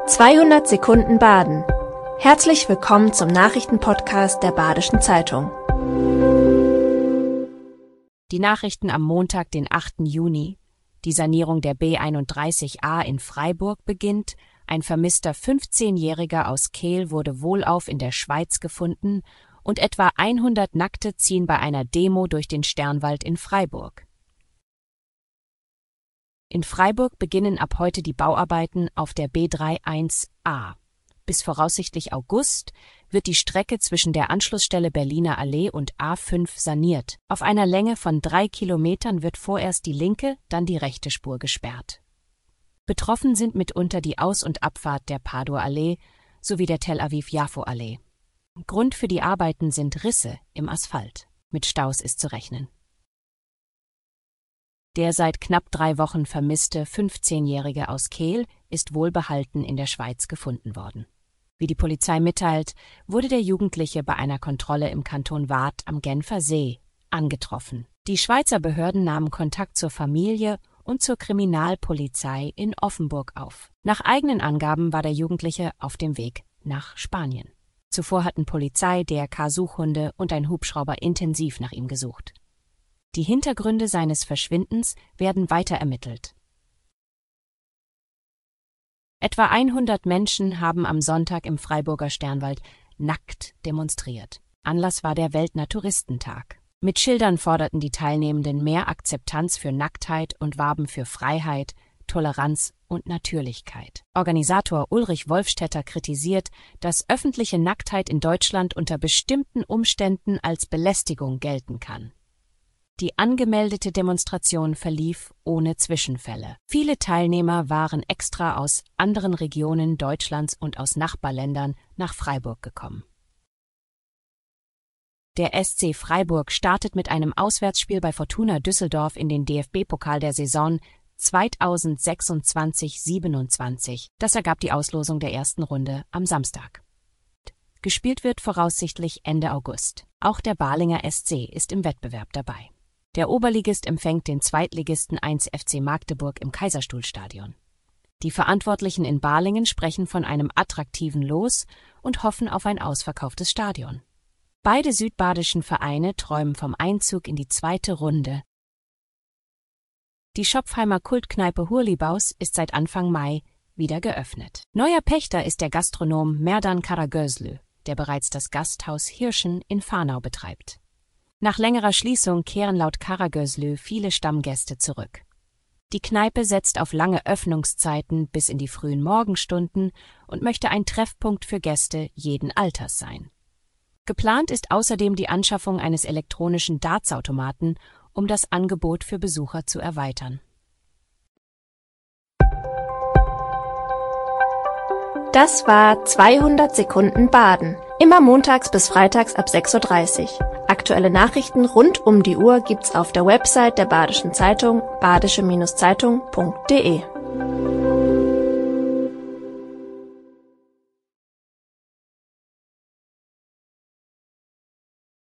200 Sekunden Baden. Herzlich willkommen zum Nachrichtenpodcast der Badischen Zeitung. Die Nachrichten am Montag, den 8. Juni. Die Sanierung der B31a in Freiburg beginnt. Ein vermisster 15-Jähriger aus Kehl wurde wohlauf in der Schweiz gefunden und etwa 100 Nackte ziehen bei einer Demo durch den Sternwald in Freiburg. In Freiburg beginnen ab heute die Bauarbeiten auf der B31a. Bis voraussichtlich August wird die Strecke zwischen der Anschlussstelle Berliner Allee und A5 saniert. Auf einer Länge von 3 Kilometern wird vorerst die linke, dann die rechte Spur gesperrt. Betroffen sind mitunter die Aus- und Abfahrt der Padua-Allee sowie der Tel Aviv-Yafo-Allee. Grund für die Arbeiten sind Risse im Asphalt. Mit Staus ist zu rechnen. Der seit knapp 3 Wochen vermisste 15-Jährige aus Kehl ist wohlbehalten in der Schweiz gefunden worden. Wie die Polizei mitteilt, wurde der Jugendliche bei einer Kontrolle im Kanton Waadt am Genfer See angetroffen. Die Schweizer Behörden nahmen Kontakt zur Familie und zur Kriminalpolizei in Offenburg auf. Nach eigenen Angaben war der Jugendliche auf dem Weg nach Spanien. Zuvor hatten Polizei, DRK-Suchhunde und ein Hubschrauber intensiv nach ihm gesucht. Die Hintergründe seines Verschwindens werden weiter ermittelt. Etwa 100 Menschen haben am Sonntag im Freiburger Sternwald nackt demonstriert. Anlass war der Weltnaturistentag. Mit Schildern forderten die Teilnehmenden mehr Akzeptanz für Nacktheit und warben für Freiheit, Toleranz und Natürlichkeit. Organisator Ulrich Wolfstetter kritisiert, dass öffentliche Nacktheit in Deutschland unter bestimmten Umständen als Belästigung gelten kann. Die angemeldete Demonstration verlief ohne Zwischenfälle. Viele Teilnehmer waren extra aus anderen Regionen Deutschlands und aus Nachbarländern nach Freiburg gekommen. Der SC Freiburg startet mit einem Auswärtsspiel bei Fortuna Düsseldorf in den DFB-Pokal der Saison 2026/27. Das ergab die Auslosung der ersten Runde am Samstag. Gespielt wird voraussichtlich Ende August. Auch der Balinger SC ist im Wettbewerb dabei. Der Oberligist empfängt den Zweitligisten 1 FC Magdeburg im Kaiserstuhlstadion. Die Verantwortlichen in Balingen sprechen von einem attraktiven Los und hoffen auf ein ausverkauftes Stadion. Beide südbadischen Vereine träumen vom Einzug in die zweite Runde. Die Schopfheimer Kultkneipe Hurlibaus ist seit Anfang Mai wieder geöffnet. Neuer Pächter ist der Gastronom Merdan Karagözlü, der bereits das Gasthaus Hirschen in Fahnau betreibt. Nach längerer Schließung kehren laut Karagözlü viele Stammgäste zurück. Die Kneipe setzt auf lange Öffnungszeiten bis in die frühen Morgenstunden und möchte ein Treffpunkt für Gäste jeden Alters sein. Geplant ist außerdem die Anschaffung eines elektronischen Dartsautomaten, um das Angebot für Besucher zu erweitern. Das war 200 Sekunden Baden. Immer montags bis freitags ab 6:30 Uhr. Aktuelle Nachrichten rund um die Uhr gibt's auf der Website der Badischen Zeitung, badische-zeitung.de.